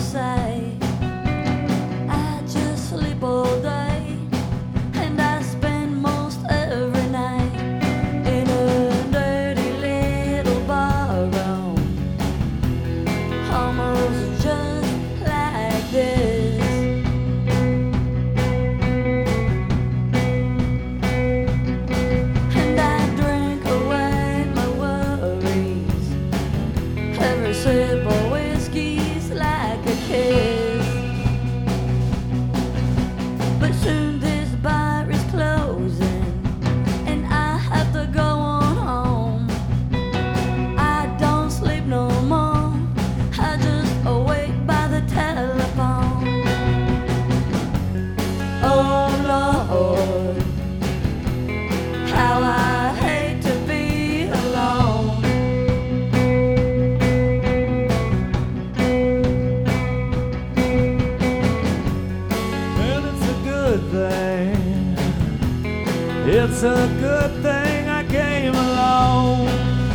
say. I just sleep all day, and I spend most every night in a dirty little barroom, almost just like this. And I drink away my worries. Every sip of whiskey's like a kiss. But soon this bar is closing, and I have to go on home. I don't sleep no more, I just awake by the telephone. Oh Lord, how I hate to be alone. Well, it's a good thing. It's a good thing I came along.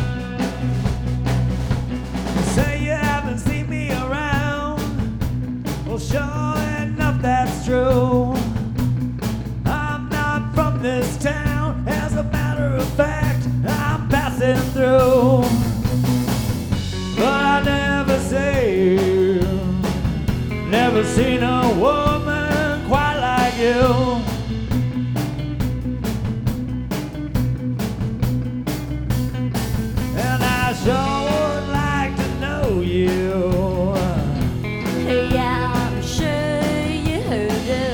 Say you haven't seen me around. Well, sure enough, that's true. I'm not from this town. As a matter of fact, I'm passing through. But I never say, never seen a woman quite like you. And I sure would like to know you. Yeah, I'm sure you do.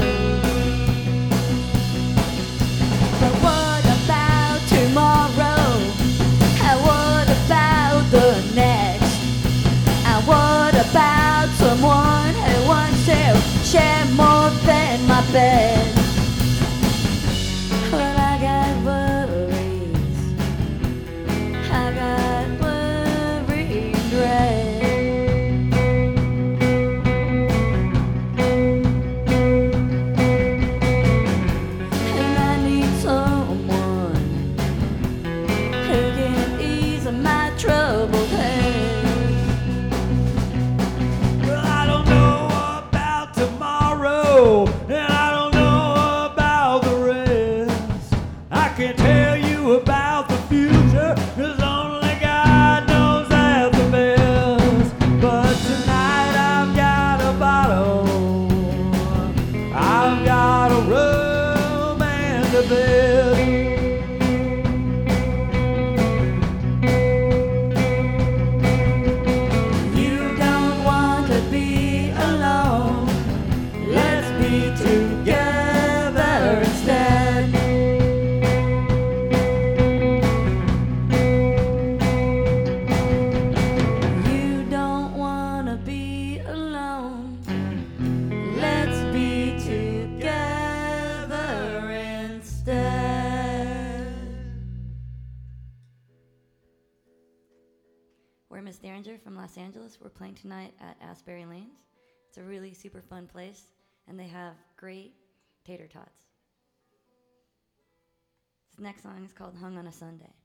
But what about tomorrow? And what about the next? And what about someone who wants to share more than my bed? Well, I got worries, I got worry and dread. And I need someone who can ease my troubled head. Well, I don't know about tomorrow, and I don't know about the rest. I can tell you about the future, 'cause only God knows that's the best. But tonight I've got a bottle, I've got a room and a bed. You don't want to be alone. Let's be together instead. You don't want to be alone. Let's be together instead. We're Miss Derringer from Los Angeles. We're playing tonight at Asbury Lanes. It's a really super fun place, and they have great tater tots. This next song is called Hung on a Sunday.